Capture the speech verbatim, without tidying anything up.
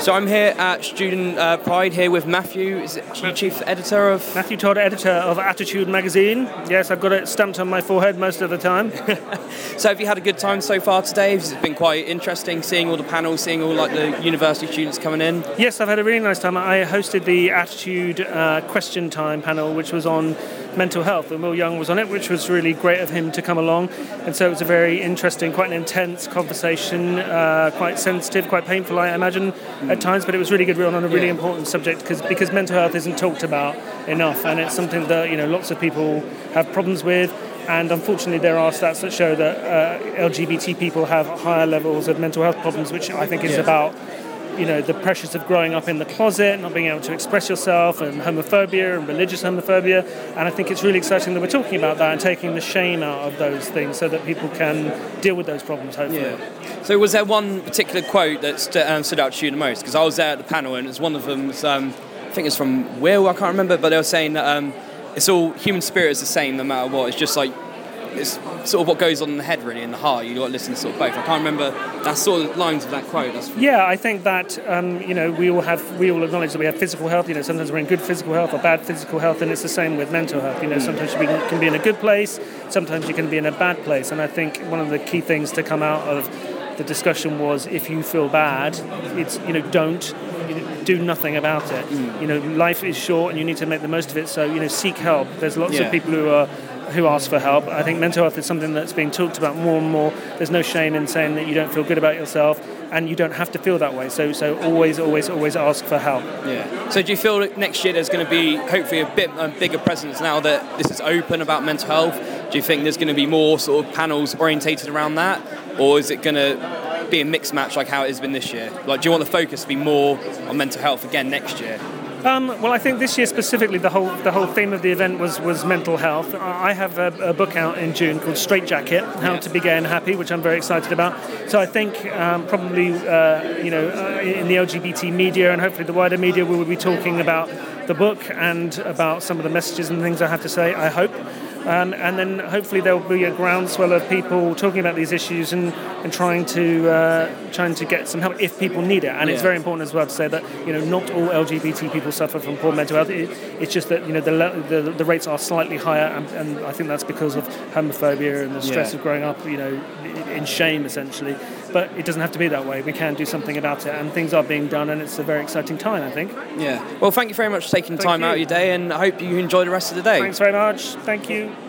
So I'm here at Student uh, Pride here with Matthew. Is it Ma- Chief Editor of... Matthew Todd, Editor of Attitude Magazine. Yes, I've got it stamped on my forehead most of the time. So have you had a good time so far today? Has it been quite interesting seeing all the panels, seeing all like the university students coming in? Yes, I've had a really nice time. I hosted the Attitude uh, Question Time panel, which was on mental health, and Will Young was on it, which was really great of him to come along. And so it was a very interesting, quite an intense conversation, uh, quite sensitive, quite painful, I imagine, mm. at times, but it was really good on a really yeah. important subject because because mental health isn't talked about enough, and it's something that, you know, lots of people have problems with. And unfortunately, there are stats that show that uh, L G B T people have higher levels of mental health problems, which I think is yeah. about, you know, the pressures of growing up in the closet, not being able to express yourself, and homophobia and religious homophobia. And I think it's really exciting that we're talking about that and taking the shame out of those things so that people can deal with those problems, hopefully. Yeah. So was there one particular quote that st- um, stood out to you the most? Because I was there at the panel, and it was one of them was, um, I think it's from Will, I can't remember, but they were saying that um, it's all, human spirit is the same no matter what. It's just like, it's sort of what goes on in the head, really, in the heart. You've got to listen to sort of both. I can't remember that sort of lines of that quote. That's yeah, I think that, um, you know, we all have, we all acknowledge that we have physical health. You know, sometimes we're in good physical health or bad physical health, and it's the same with mental health. You know, sometimes you can be in a good place, sometimes you can be in a bad place. And I think one of the key things to come out of the discussion was, if you feel bad, it's, you know, don't you know, do nothing about it. Mm. You know, life is short and you need to make the most of it. So, you know, seek help. There's lots yeah. of people who are who ask for help. I think mental health is something that's being talked about more and more. There's no shame in saying that you don't feel good about yourself, and you don't have to feel that way. So so always, always, always ask for help. Yeah. So do you feel that next year there's going to be hopefully a bit a bigger presence now that this is open about mental health? Do you think there's going to be more sort of panels orientated around that? Or is it going to be a mixed match like how it has been this year? Like, do you want the focus to be more on mental health again next year? Um, well, I think this year specifically, the whole the whole theme of the event was, was mental health. I have a, a book out in June called Straight Jacket: How yeah. to Be Gay and Happy, which I'm very excited about. So I think um, probably uh, you know uh, in the L G B T media and hopefully the wider media, we will be talking about the book and about some of the messages and things I have to say, I hope. Um, and then hopefully there will be a groundswell of people talking about these issues and, and trying to uh, trying to get some help if people need it. And yeah. it's very important as well to say that, you know, not all L G B T people suffer from poor mental health. It, it's just that, you know, the the, the rates are slightly higher, and, and I think that's because of homophobia and the stress yeah. of growing up, you know, in shame essentially. But it doesn't have to be that way. We can do something about it, and things are being done, and it's a very exciting time, I think. Yeah. Well, thank you very much for taking thank time you. out of your day, and I hope you enjoy the rest of the day. Thanks very much. Thank you.